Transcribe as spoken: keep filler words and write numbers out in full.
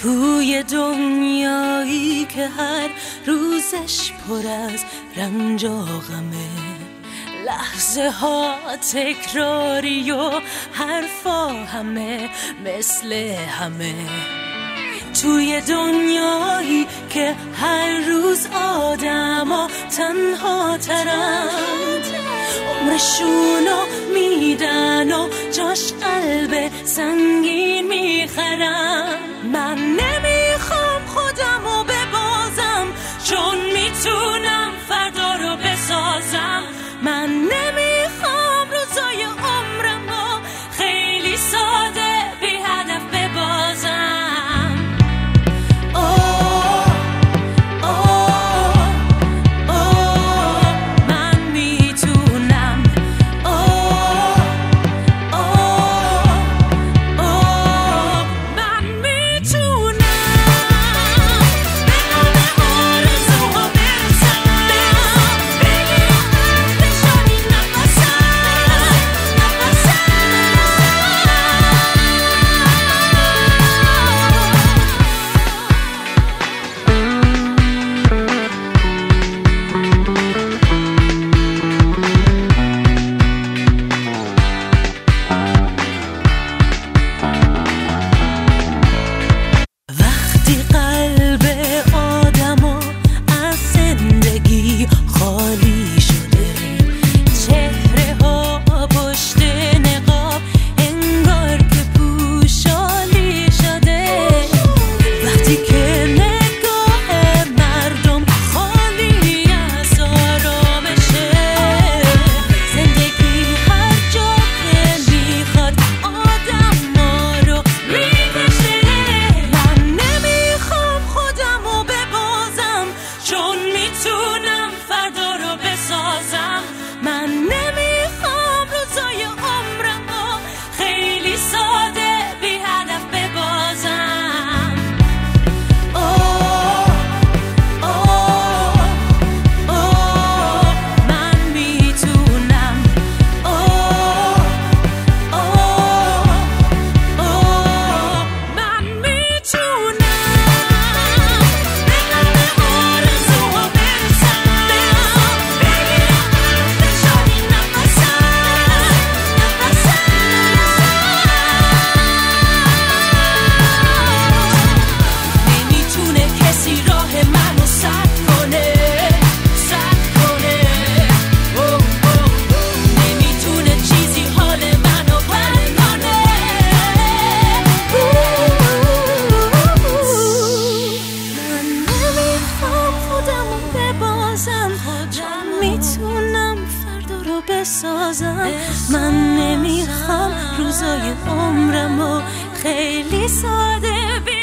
توی دنیایی که هر روزش پر از رنج و غمه، لحظه ها تکراری و حرفا همه مثل همه. توی دنیایی که هر روز آدما تنها ترند، عمرشونو میدن و جاش قلب سنگین میخرن. من نمیخوام خودمو ببازم چون میتونم فردا رو بسازم. من نمیخوام روزای عمرمو خیلی ساده بی هدف ببازم. میتونم فردا رو بسازم. من نمیخوام روزای عمرمو خیلی ساده